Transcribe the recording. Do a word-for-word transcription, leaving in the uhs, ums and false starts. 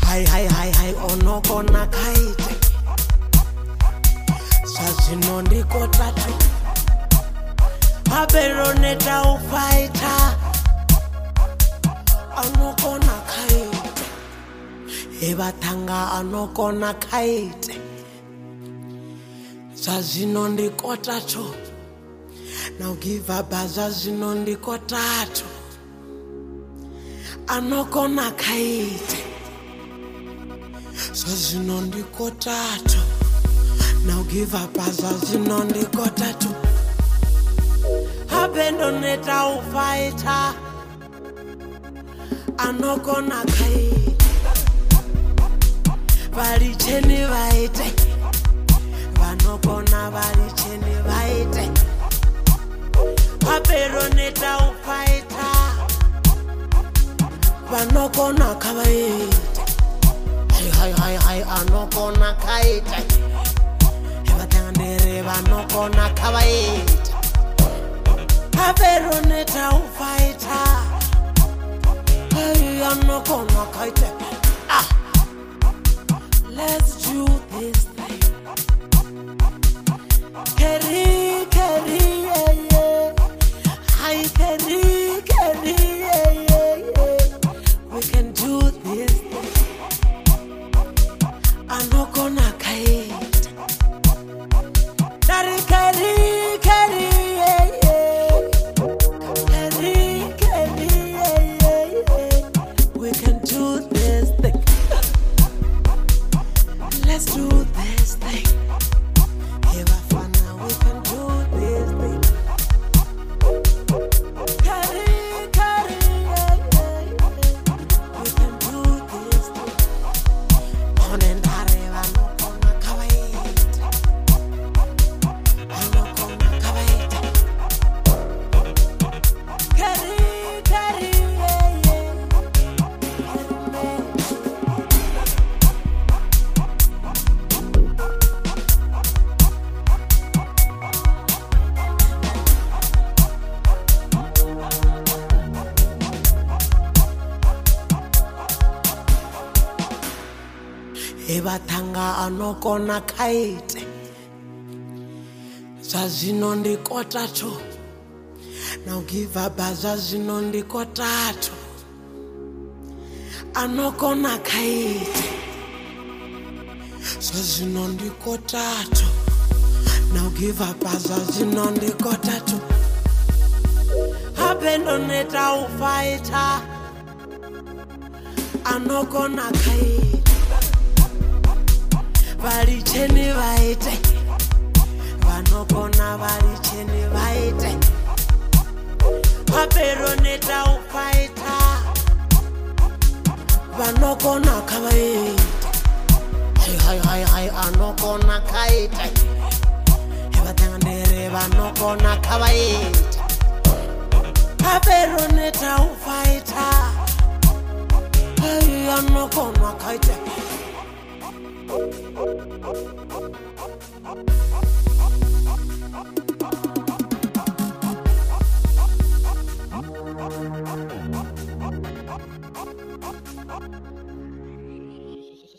Hai hai hai hai onokona kaite Sazino ndiko tatu Aberoneta ufaita Anokona kaite Ebatanga anokona kaite Sazino ndiko tatu Now give up Sazino ndiko tatu Anokona kaite Sazino ndiko tatu Now give up Sazino ndiko tatu Abendoneta ufaita Anokona kaite Varicheni vaite Vanokona varicheni vaite Aberoneta ufaita Vanokona kavaite Hai hai hai hai anokona kaite Evatangandere vanokona kavaite Aberoneta ufaita Hai anokona kaite Ah Let's do this thing Keri keri yeah yeah Hai keri keri yeah yeah yeah We can do this thing Anokona kaite Dari keri keri yeah yeah Keri keri yeah yeah yeah We can do this thing Let's do this thing Evafana we can do this thing Keri keri yeah yeah yeah We can do this thing Onendare vanokona kavaite Vanokona kavaite Keri keri yeah yeah Ebatanga anokona kaite Sazino ndiko tatu Now give up Sazino ndiko tatu Anokona kaite Sazino ndiko tatu Now give up Sazino ndiko tatu Abendoneta ufaita Anokona kaite Varicheni vaite Vanokona varicheni vaite Aberoneta ufaita Vanokona kavaite Hai hai hai hai anokona kaite Evatangandere vanokona kavaite Aberoneta ufaita Hai anokona kaite Thank you.